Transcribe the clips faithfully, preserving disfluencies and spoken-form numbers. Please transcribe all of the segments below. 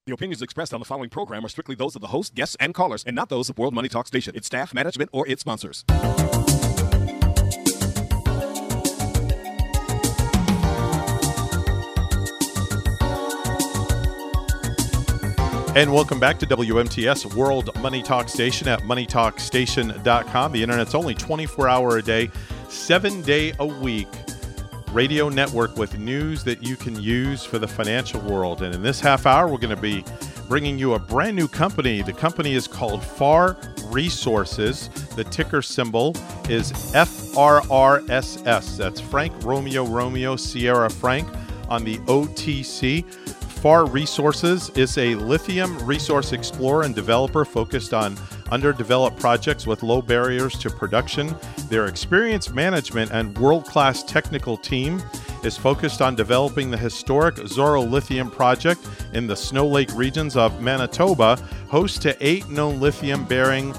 The opinions expressed on the following program are strictly those of the host, guests, and callers, and not those of World Money Talk Station, its staff, management, or its sponsors. And welcome back to W M T S World Money Talk Station at money talk station dot com. The internet's only twenty-four hour a day, seven day a week radio network with news that you can use for the financial world. And in this half hour, we're going to be bringing you a brand new company. The company is called Far Resources. The ticker symbol is F R R S S. That's Frank Romeo Romeo Sierra Frank on the O T C. Far Resources is a lithium resource explorer and developer focused on underdeveloped projects with low barriers to production. Their experienced management and world-class technical team is focused on developing the historic Zoro Lithium project in the Snow Lake regions of Manitoba, host to eight known lithium-bearing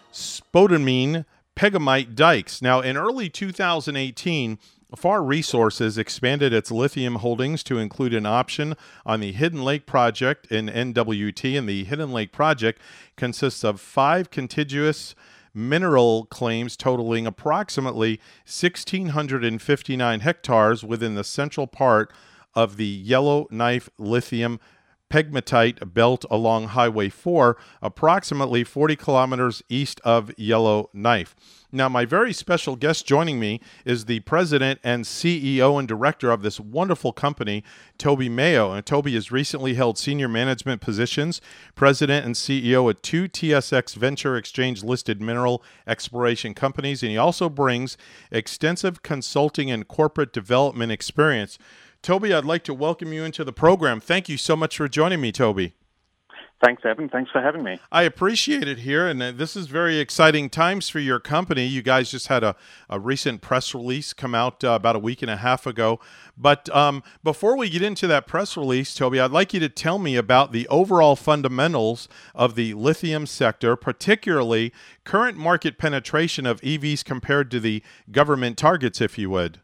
spodumene pegamite dikes. Now, in early two thousand eighteen, Far Resources expanded its lithium holdings to include an option on the Hidden Lake project in N W T, and the Hidden Lake project consists of five contiguous mineral claims totaling approximately one thousand six hundred fifty-nine hectares within the central part of the Yellowknife lithium pegmatite belt along Highway four, approximately forty kilometers east of Yellowknife. Now, my very special guest joining me is the president and C E O and director of this wonderful company, Toby Mayo. And Toby has recently held senior management positions, president and C E O at two T S X Venture Exchange-listed mineral exploration companies, and he also brings extensive consulting and corporate development experience. Toby, I'd like to welcome you into the program. Thank you so much for joining me, Toby. Thanks, Evan. Thanks for having me. I appreciate it here, and uh, this is very exciting times for your company. You guys just had a, a recent press release come out uh, about a week and a half ago. But um, before we get into that press release, Toby, I'd like you to tell me about the overall fundamentals of the lithium sector, particularly current market penetration of E Vs compared to the government targets, if you would.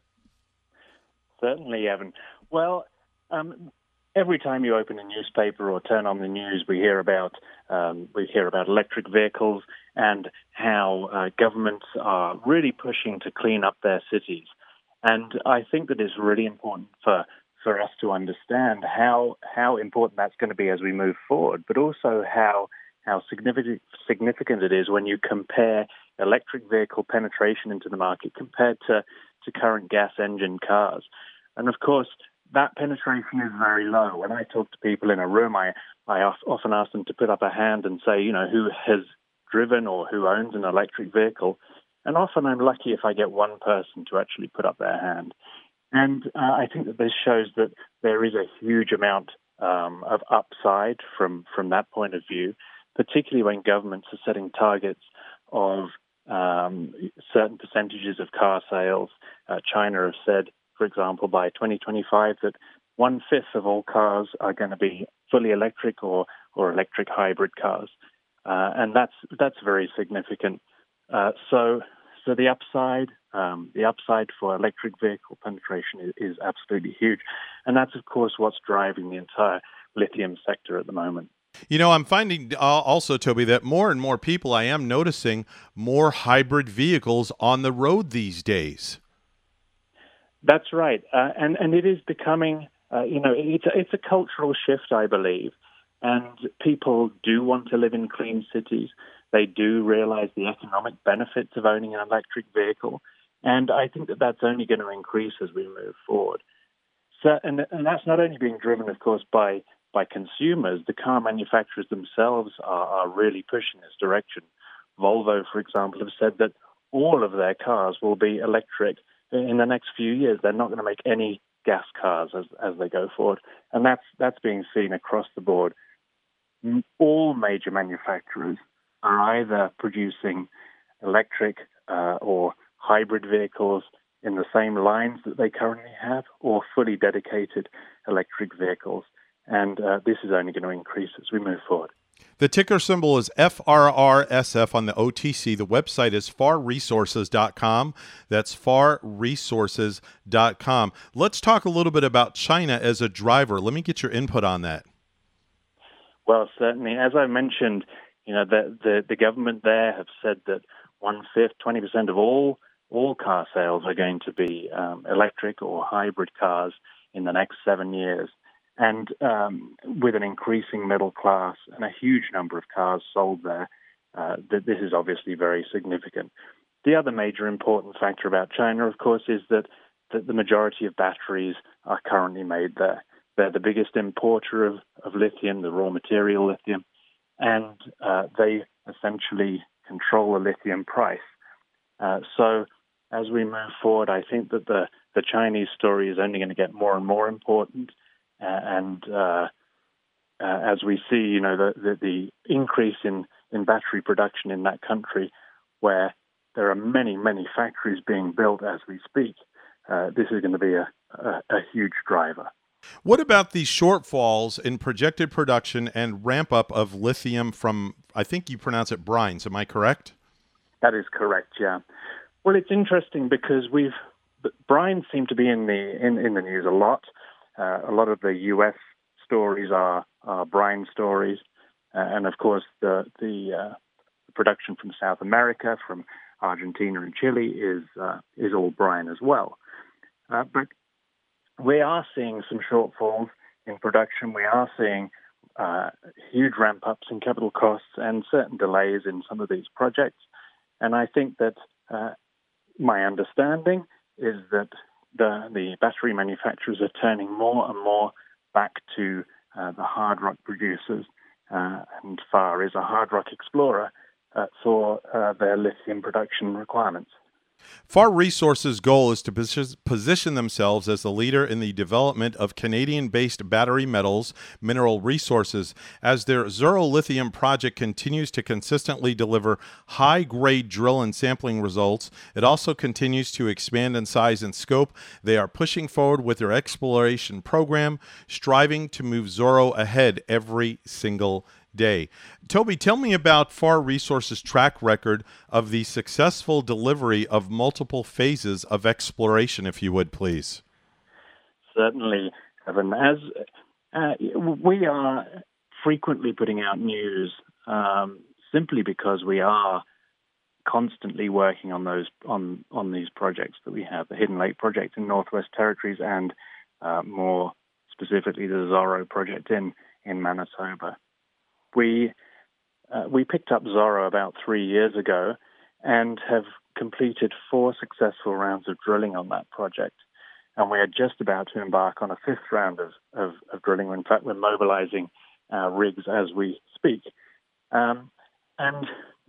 Certainly, Evan. Well, um, every time you open a newspaper or turn on the news, we hear about um, we hear about electric vehicles and how uh, governments are really pushing to clean up their cities. And I think that it's really important for for us to understand how how important that's going to be as we move forward, but also how how significant significant it is when you compare electric vehicle penetration into the market compared to, to current gas engine cars. And of course, that penetration is very low. When I talk to people in a room, I, I often ask them to put up a hand and say, you know, who has driven or who owns an electric vehicle. And often I'm lucky if I get one person to actually put up their hand. And uh, I think that this shows that there is a huge amount um, of upside from, from that point of view, particularly when governments are setting targets of um, certain percentages of car sales. Uh, China has said, for example, by twenty twenty-five, that one-fifth of all cars are going to be fully electric or, or electric hybrid cars. Uh, and that's that's very significant. Uh, so so the upside, um, the upside for electric vehicle penetration is, is absolutely huge. And that's, of course, what's driving the entire lithium sector at the moment. You know, I'm finding uh, also, Toby, that more and more people, I am noticing more hybrid vehicles on the road these days. That's right, uh, and and it is becoming, uh, you know, it's a, it's a cultural shift, I believe, and people do want to live in clean cities. They do realize the economic benefits of owning an electric vehicle, and I think that that's only going to increase as we move forward. So, and and that's not only being driven, of course, by by consumers. The car manufacturers themselves are, are really pushing this direction. Volvo, for example, have said that all of their cars will be electric in the next few years. They're not going to make any gas cars as as they go forward, and that's that's being seen across the board. All major manufacturers are either producing electric uh, or hybrid vehicles in the same lines that they currently have, or fully dedicated electric vehicles, and uh, this is only going to increase as we move forward. The ticker symbol is F R R S F on the O T C. The website is far resources dot com. That's far resources dot com. Let's talk a little bit about China as a driver. Let me get your input on that. Well, certainly, as I mentioned, you know, the the, the government there have said that one fifth, twenty percent of all all car sales are going to be um, electric or hybrid cars in the next seven years. And um, with an increasing middle class and a huge number of cars sold there, uh, th- this is obviously very significant. The other major important factor about China, of course, is that, that the majority of batteries are currently made there. They're the biggest importer of, of lithium, the raw material lithium, and uh, they essentially control the lithium price. Uh, so as we move forward, I think that the, the Chinese story is only going to get more and more important. Uh, and uh, uh, as we see, you know, the, the, the increase in, in battery production in that country, where there are many, many factories being built as we speak, uh, this is going to be a, a, a huge driver. What about the shortfalls in projected production and ramp up of lithium from, I think you pronounce it brines, am I correct? That is correct, yeah. Well, it's interesting because we've brines seem to be in the in, in the news a lot. Uh, a lot of the U S stories are, are brine stories, uh, and of course the the, uh, the production from South America, from Argentina and Chile, is uh, is all brine as well. Uh, but we are seeing some shortfalls in production. We are seeing uh, huge ramp-ups in capital costs and certain delays in some of these projects. And I think that uh, my understanding is that the, the battery manufacturers are turning more and more back to uh, the hard rock producers, uh, and F A R is a hard rock explorer uh, for uh, their lithium production requirements. F A R Resources' goal is to position themselves as the leader in the development of Canadian-based battery metals mineral resources. As their Zoro Lithium project continues to consistently deliver high-grade drill and sampling results, it also continues to expand in size and scope. They are pushing forward with their exploration program, striving to move Zoro ahead every single day. Toby, tell me about F A R Resources' track record of the successful delivery of multiple phases of exploration, if you would, please. Certainly, Evan. As uh, we are frequently putting out news um, simply because we are constantly working on those on on these projects that we have, the Hidden Lake project in Northwest Territories, and uh, more specifically the Zoro project in in Manitoba. We uh, we picked up Zoro about three years ago and have completed four successful rounds of drilling on that project. And we are just about to embark on a fifth round of, of, of drilling. In fact, we're mobilizing uh, rigs as we speak. Um, and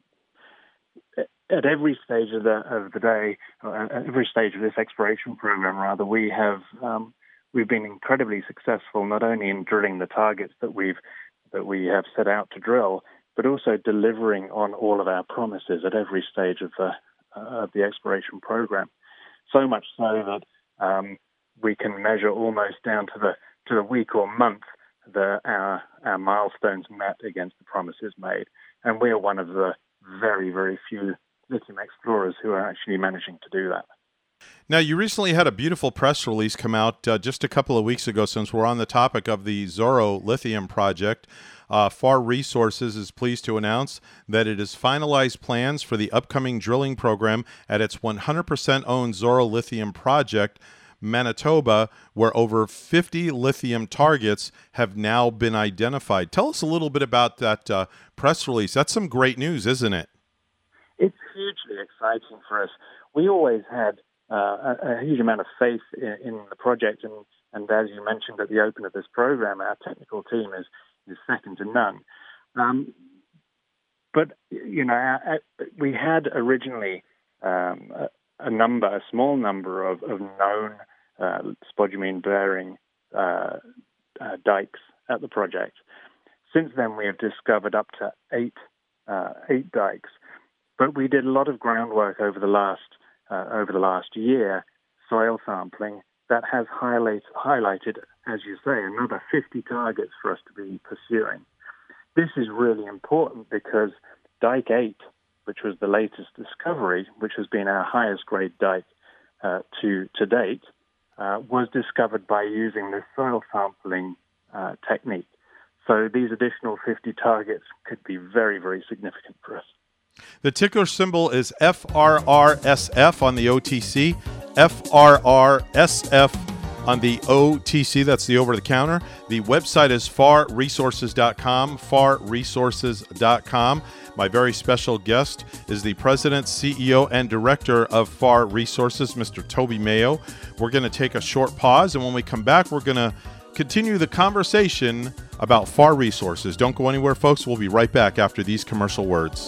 at every stage of the of the day, uh, at every stage of this exploration program, rather, we have um, we've been incredibly successful, not only in drilling the targets that we've that we have set out to drill, but also delivering on all of our promises at every stage of the uh, of the exploration program. So much so that um, we can measure almost down to the to the week or month the our our milestones met against the promises made. And we are one of the very, very few lithium explorers who are actually managing to do that. Now, you recently had a beautiful press release come out uh, just a couple of weeks ago, since we're on the topic of the Zoro Lithium project. Uh, F A R Resources is pleased to announce that it has finalized plans for the upcoming drilling program at its one hundred percent owned Zoro Lithium project, Manitoba, where over fifty lithium targets have now been identified. Tell us a little bit about that uh, press release. That's some great news, isn't it? It's hugely exciting for us. We always had uh, a, a huge amount of faith in, in the project, and, and as you mentioned at the open of this program, our technical team is, is second to none. Um, but, you know, our, our, we had originally um, a, a number, a small number of, of known uh, spodumene-bearing uh, uh, dikes at the project. Since then, we have discovered up to eight, uh, eight dikes. But we did a lot of groundwork over the last uh, over the last year, soil sampling, that has highlight, highlighted, as you say, another fifty targets for us to be pursuing. This is really important because Dike eight, which was the latest discovery, which has been our highest grade dike uh, to to date, uh, was discovered by using this soil sampling uh, technique. So these additional fifty targets could be very, very significant for us. The ticker symbol is F R R S F on the O T C, F R R S F on the O T C, that's the over-the-counter. The website is far resources dot com, far resources dot com. My very special guest is the president, C E O, and director of Far Resources, Mister Toby Mayo. We're going to take a short pause, and when we come back, we're going to continue the conversation about Far Resources. Don't go anywhere, folks. We'll be right back after these commercial words.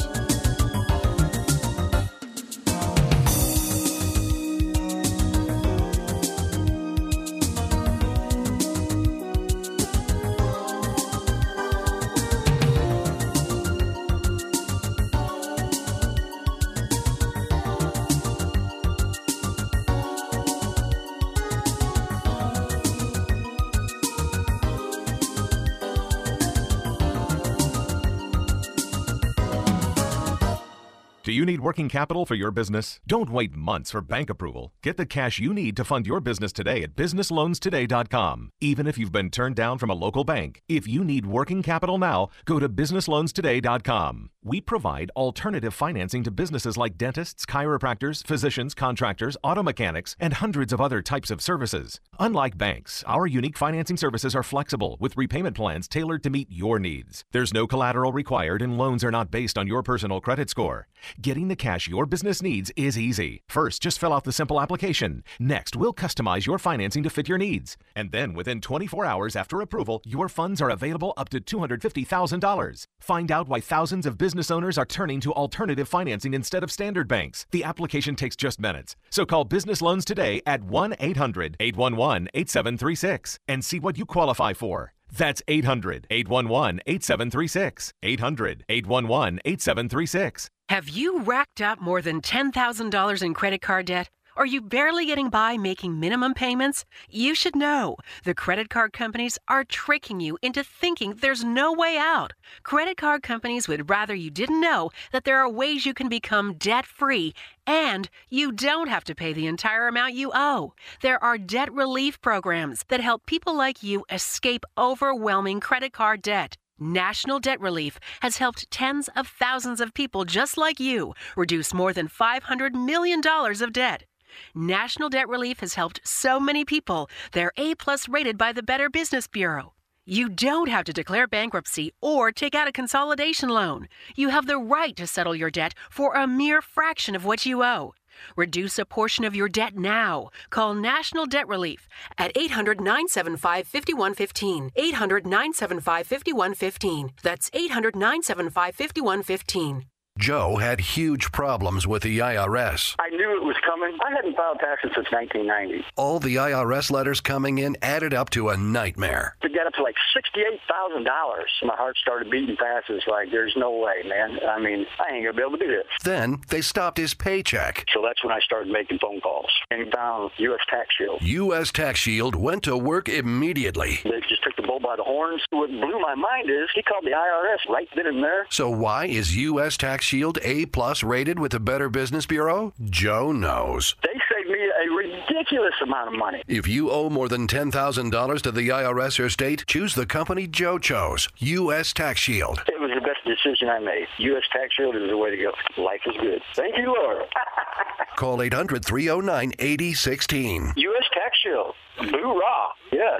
Do you need working capital for your business? Don't wait months for bank approval. Get the cash you need to fund your business today at business loans today dot com. Even if you've been turned down from a local bank, if you need working capital now, go to business loans today dot com. We provide alternative financing to businesses like dentists, chiropractors, physicians, contractors, auto mechanics, and hundreds of other types of services. Unlike banks, our unique financing services are flexible with repayment plans tailored to meet your needs. There's no collateral required and loans are not based on your personal credit score. Getting the cash your business needs is easy. First, just fill out the simple application. Next, we'll customize your financing to fit your needs. And then within twenty-four hours after approval, your funds are available up to two hundred fifty thousand dollars. Find out why thousands of business owners are turning to alternative financing instead of standard banks. The application takes just minutes. So call Business Loans today at one eight hundred, eight one one, eight seven three six and see what you qualify for. That's eight hundred, eight one one, eight seven three six. eight hundred, eight one one, eight seven three six. Have you racked up more than ten thousand dollars in credit card debt? Are you barely getting by making minimum payments? You should know. The credit card companies are tricking you into thinking there's no way out. Credit card companies would rather you didn't know that there are ways you can become debt-free and you don't have to pay the entire amount you owe. There are debt relief programs that help people like you escape overwhelming credit card debt. National Debt Relief has helped tens of thousands of people just like you reduce more than five hundred million dollars of debt. National Debt Relief has helped so many people, they're A-plus rated by the Better Business Bureau. You don't have to declare bankruptcy or take out a consolidation loan. You have the right to settle your debt for a mere fraction of what you owe. Reduce a portion of your debt now. Call National Debt Relief at eight hundred, nine seven five, five one one five. eight hundred, nine seven five, five one one five. That's eight hundred, nine seven five, five one one five. Joe had huge problems with the I R S. I knew it was coming. I hadn't filed taxes since nineteen ninety. All the I R S letters coming in added up to a nightmare. To get up to like sixty-eight thousand dollars, my heart started beating fast. It's like, there's no way, man. I mean, I ain't going to be able to do this. Then they stopped his paycheck. So that's when I started making phone calls and found U S Tax Shield. U S Tax Shield went to work immediately. They just took the bull by the horns. What blew my mind is he called the I R S right then and there. So why is U S Tax Shield A-plus rated with the Better Business Bureau? Joe knows. They saved me a ridiculous amount of money. If you owe more than ten thousand dollars to the I R S or state, choose the company Joe chose, U S Tax Shield. It was the best decision I made. U S Tax Shield is the way to go. Life is good. Thank you, Lord. Call eight hundred, three oh nine, eight oh one six. U S Tax Shield. Hoorah. Yes.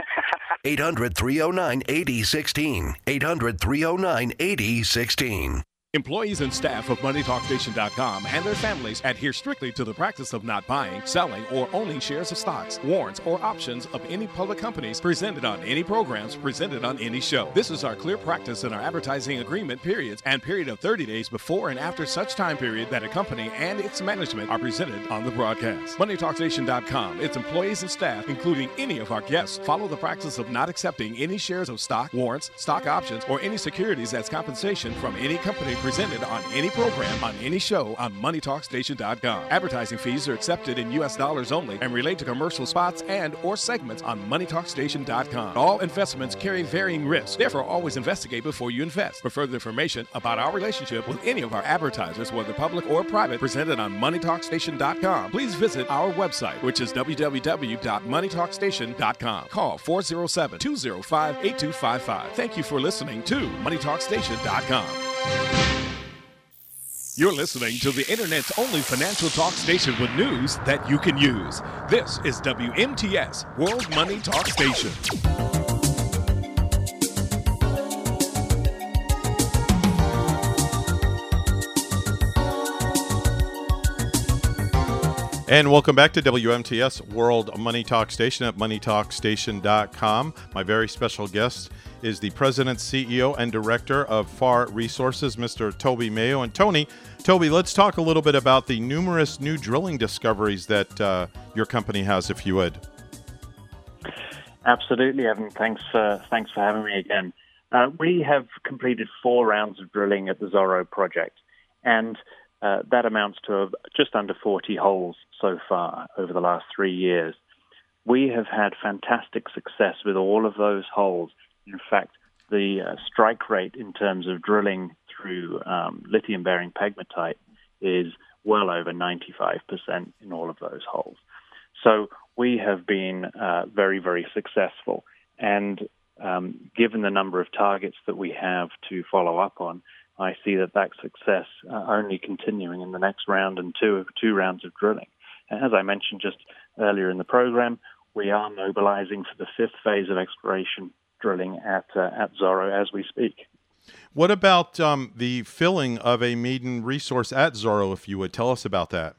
eight hundred, three oh nine, eight oh one six. eight hundred, three oh nine, eight oh one six. Employees and staff of money talk station dot com and their families adhere strictly to the practice of not buying, selling, or owning shares of stocks, warrants, or options of any public companies presented on any programs presented on any show. This is our clear practice in our advertising agreement periods and period of thirty days before and after such time period that a company and its management are presented on the broadcast. money talk station dot com, its employees and staff, including any of our guests, follow the practice of not accepting any shares of stock, warrants, stock options, or any securities as compensation from any company presented on any program, on any show, on money talk station dot com. Advertising fees are accepted in U S dollars only and relate to commercial spots and or segments on money talk station dot com. All investments carry varying risks. Therefore, always investigate before you invest. For further information about our relationship with any of our advertisers, whether public or private, presented on money talk station dot com, please visit our website, which is w w w dot money talk station dot com. Call four oh seven, two oh five, eight two five five. Thank you for listening to money talk station dot com. You're listening to the Internet's only financial talk station with news that you can use. This is W M T S, World Money Talk Station. And welcome back to W M T S World Money Talk Station at money talk station dot com. My very special guest is the President, C E O, and Director of Far Resources, Mister Toby Mayo. And Tony, Toby, let's talk a little bit about the numerous new drilling discoveries that uh, your company has, if you would. Absolutely, Evan. Thanks for, thanks for having me again. Uh, we have completed four rounds of drilling at the Zorro project, and uh, that amounts to just under forty holes so far over the last three years. We have had fantastic success with all of those holes. In fact, the uh, strike rate in terms of drilling through um, lithium-bearing pegmatite is well over ninety-five percent in all of those holes. So we have been uh, very, very successful. And um, given the number of targets that we have to follow up on, I see that that success uh, only continuing in the next round and two, two rounds of drilling. As I mentioned just earlier in the program, we are mobilizing for the fifth phase of exploration drilling at uh, at Zorro as we speak. What about um, the filling of a maiden resource at Zorro, if you would tell us about that?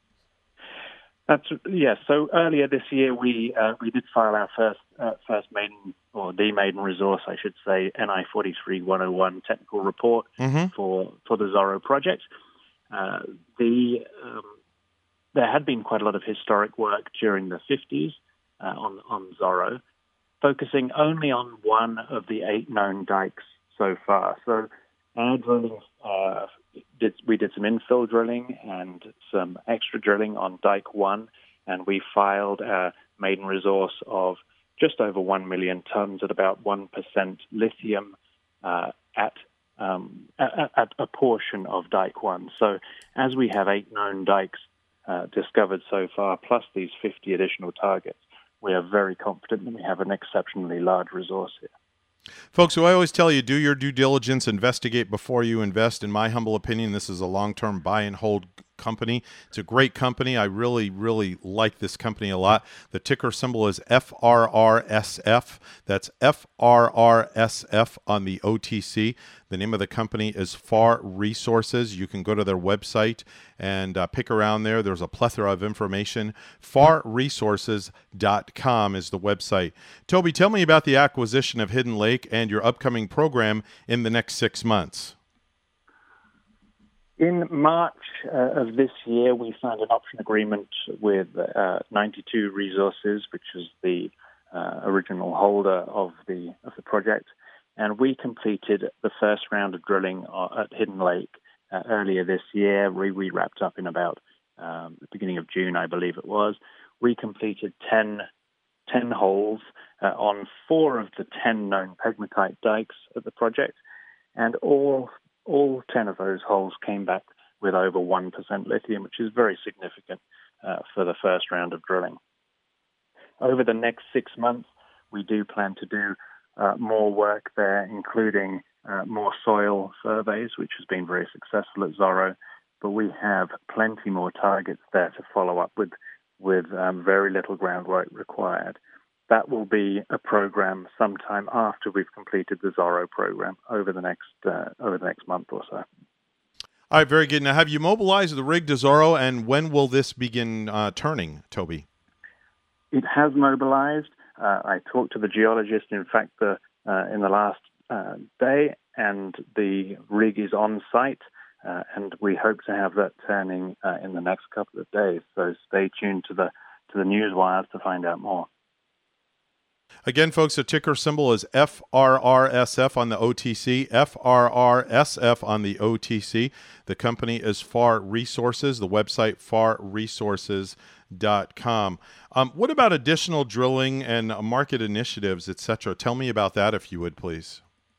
That's yes. So earlier this year, we uh, we did file our first uh, first maiden or the maiden resource, I should say, N I forty-three one oh one technical report mm-hmm. for for the Zorro project. Uh, the um, There had been quite a lot of historic work during the fifties uh, on, on Zorro, focusing only on one of the eight known dikes so far. So our drilling, uh, did, we did some infill drilling and some extra drilling on dike one, and we filed a maiden resource of just over one million tons at about one percent lithium uh, at, um, at, at a portion of dike one. So as we have eight known dikes Uh, discovered so far, plus these fifty additional targets, we are very confident that we have an exceptionally large resource here. Folks, so I always tell you, do your due diligence, investigate before you invest. In my humble opinion, this is a long-term buy and hold company. It's a great company. I really, really like this company a lot. The ticker symbol is F R R S F. That's F R R S F on the O T C. The name of the company is Far Resources. You can go to their website and uh, pick around there. There's a plethora of information. far resources dot com is the website. Toby, tell me about the acquisition of Hidden Lake and your upcoming program in the next six months. In March uh, of this year, we signed an option agreement with uh, ninety-two Resources, which is the uh, original holder of the of the project, and we completed the first round of drilling at Hidden Lake uh, earlier this year. We, we wrapped up in about um, the beginning of June, I believe it was. We completed ten, ten holes uh, on four of the ten known pegmatite dikes at the project, and all All ten of those holes came back with over one percent lithium, which is very significant uh, for the first round of drilling. Over the next six months, we do plan to do uh, more work there, including uh, more soil surveys, which has been very successful at Zorro, but we have plenty more targets there to follow up with, with um, very little groundwork required. That will be a program sometime after we've completed the Zorro program over the next uh, over the next month or so. All right, very good. Now, have you mobilized the rig to Zorro, and when will this begin uh, turning, Toby? It has mobilized. Uh, I talked to the geologist, in fact, the, uh, in the last uh, day, and the rig is on site, uh, and we hope to have that turning uh, in the next couple of days. So stay tuned to the to the news wires to find out more. Again, folks, the ticker symbol is F R R S F on the O T C, F R R S F on the O T C. The company is Far Resources, the website far resources dot com. Um, what about additional drilling and market initiatives, et cetera? Tell me about that, if you would, please.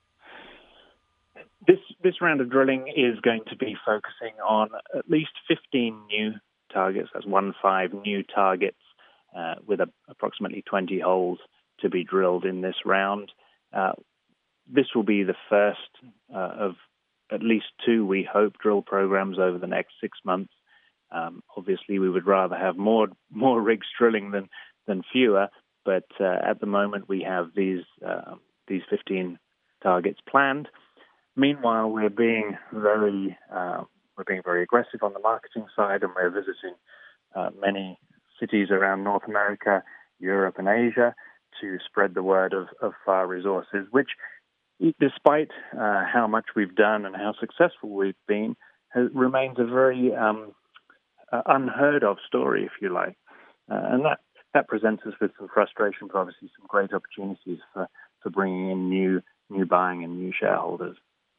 This this round of drilling is going to be focusing on at least fifteen new targets. That's one five new targets uh, with a, approximately twenty holes to be drilled in this round. Uh, this will be the first uh, of at least two, we hope, drill programs over the next six months. Um, obviously, we would rather have more more rigs drilling than than fewer, but uh, at the moment we have these uh, these fifteen targets planned. Meanwhile, we're being very uh, we're being very aggressive on the marketing side, and we're visiting uh, many cities around North America, Europe, and Asia to spread the word of, of Far Resources, which, despite uh, how much we've done and how successful we've been, has, remains a very um, uh, unheard of story, if you like. Uh, and that, that presents us with some frustration, but obviously some great opportunities for, for bringing in new new buying and new shareholders.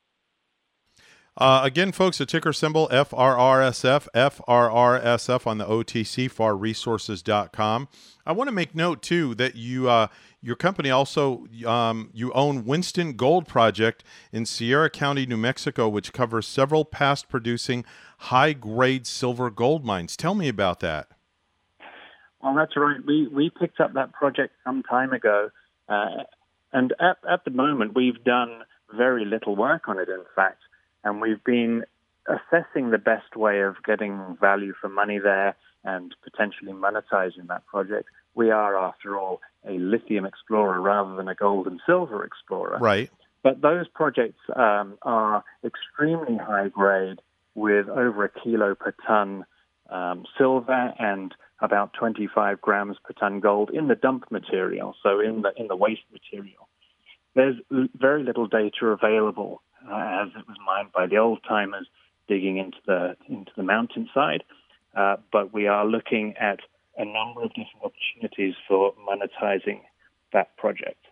Uh, again, folks, the ticker symbol F R R S F, F R R S F on the O T C, far resources dot com. I want to make note, too, that you, uh, your company also, um, you own Winston Gold Project in Sierra County, New Mexico, which covers several past producing high-grade silver gold mines. Tell me about that. Well, that's right. We, we picked up that project some time ago, uh, and at, at the moment we've done very little work on it, in fact. And we've been assessing the best way of getting value for money there and potentially monetizing that project. We are, after all, a lithium explorer rather than a gold and silver explorer. Right. But those projects um, are extremely high grade, with over a kilo per ton um, silver and about twenty-five grams per ton gold in the dump material, so in the in the waste material. There's very little data available, Uh, as it was mined by the old timers digging into the into the mountainside, uh, but we are looking at a number of different opportunities for monetizing that project.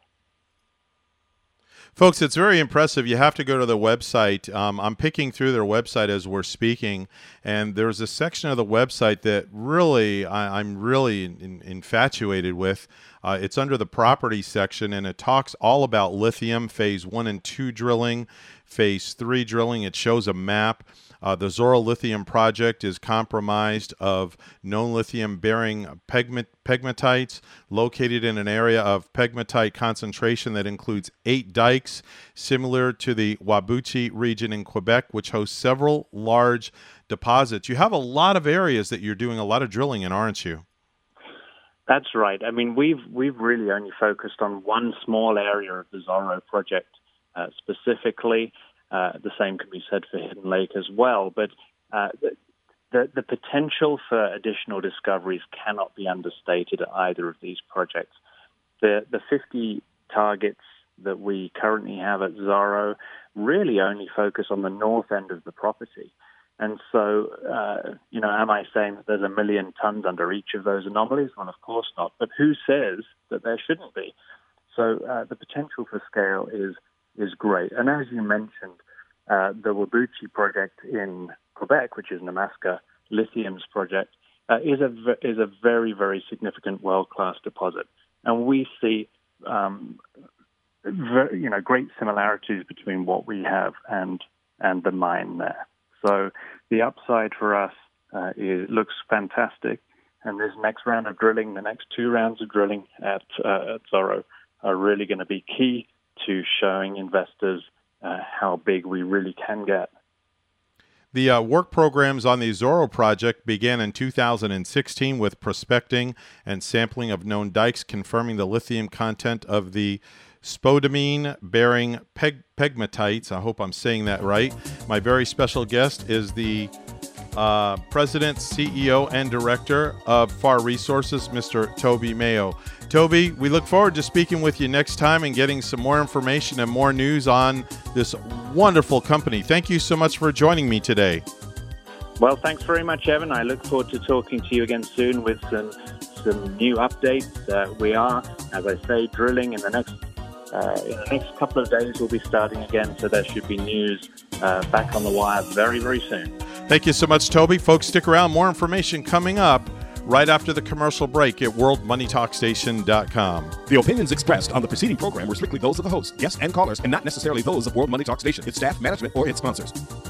Folks, it's very impressive. You have to go to the website. Um, I'm picking through their website as we're speaking, and there's a section of the website that really I, I'm really in, infatuated with. Uh, it's under the property section, and it talks all about lithium, phase one and two drilling, phase three drilling. It shows a map. Uh, the Zoro Lithium project is comprised of known lithium-bearing pegmat- pegmatites located in an area of pegmatite concentration that includes eight dikes, similar to the Whabouchi region in Quebec, which hosts several large deposits. You have a lot of areas that you're doing a lot of drilling in, aren't you? That's right. I mean, we've we've really only focused on one small area of the Zoro project uh, specifically. Uh, the same can be said for Hidden Lake as well. But uh, the, the the potential for additional discoveries cannot be understated at either of these projects. The the fifty targets that we currently have at Zoro really only focus on the north end of the property. And so, uh, you know, am I saying that there's a million tons under each of those anomalies? Well, of course not. But who says that there shouldn't be? So uh, the potential for scale is is great. And as you mentioned, uh, the Whabouchi project in Quebec, which is Nemaska Lithium's project, uh, is a is a very, very significant world-class deposit. And we see, um, very, you know, great similarities between what we have and and the mine there. So the upside for us uh, is, looks fantastic, and this next round of drilling, the next two rounds of drilling at, uh, at Zoro, are really going to be key to showing investors uh, how big we really can get. The uh, work programs on the Zoro project began in two thousand sixteen with prospecting and sampling of known dikes, confirming the lithium content of the spodumene-bearing peg- pegmatites. I hope I'm saying that right. My very special guest is the uh, President, C E O, and Director of Far Resources, Mister Toby Mayo. Toby, we look forward to speaking with you next time and getting some more information and more news on this wonderful company. Thank you so much for joining me today. Well, thanks very much, Evan. I look forward to talking to you again soon with some some new updates. Uh, we are, as I say, drilling in the next uh, in the next couple of days. We'll be starting again, so there should be news uh, back on the wire very, very soon. Thank you so much, Toby. Folks, stick around. More information coming up right after the commercial break at world money talk station dot com. The opinions expressed on the preceding program were strictly those of the host, guests, and callers, and not necessarily those of World Money Talk Station, its staff, management, or its sponsors.